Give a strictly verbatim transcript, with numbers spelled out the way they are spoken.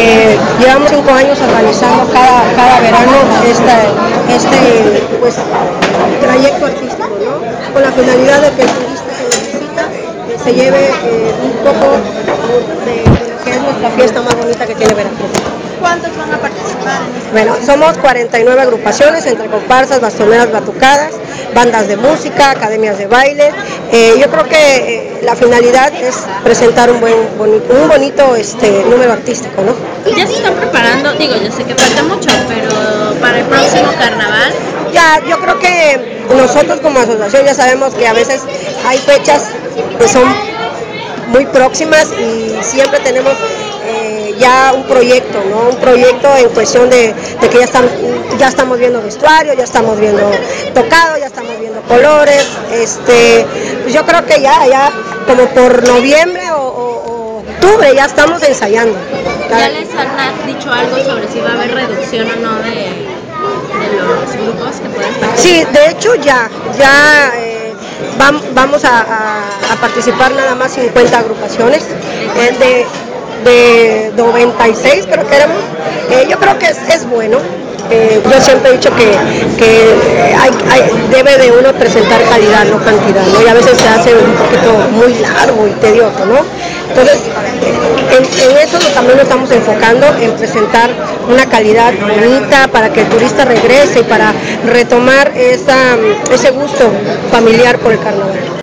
Eh, llevamos cinco años organizando cada, cada verano este, este pues, trayecto artístico, ¿no? Con la finalidad de que el turista que nos visita eh, se lleve eh, un poco de, de lo que es nuestra fiesta más bonita que tiene Veracruz. ¿Cuántos van a participar en este Bueno, proyecto? somos cuarenta y nueve agrupaciones entre comparsas, bastoneras, batucadas, bandas de música, academias de baile. Eh, yo creo que eh, la finalidad es presentar un buen, bonito, un bonito este, número artístico, ¿no? Ya se están preparando, digo, yo sé que falta mucho, pero para el próximo carnaval. Ya, yo creo que nosotros como asociación ya sabemos que a veces hay fechas que son muy próximas y siempre tenemos eh, ya un proyecto, ¿no? Un proyecto en cuestión de, de que ya estamos, ya estamos viendo vestuario, ya estamos viendo tocado, ya estamos viendo colores, este, pues yo creo que ya, ya como por noviembre o, o, o octubre ya estamos ensayando. ¿Ya les han dicho algo sobre si va a haber reducción o no de, de los grupos que pueden participar? Sí, de hecho ya, ya eh, vamos a, a, a participar nada más cincuenta agrupaciones, eh, de, de noventa y seis creo que éramos. Eh, yo creo que es, es bueno. Eh, yo siempre he dicho que, que hay, hay, debe de uno presentar calidad, no cantidad, ¿no? Y a veces se hace un poquito muy largo y tedioso, ¿no? Entonces, en, en eso también nos estamos enfocando, en presentar una calidad bonita para que el turista regrese y para retomar esa, ese gusto familiar por el carnaval.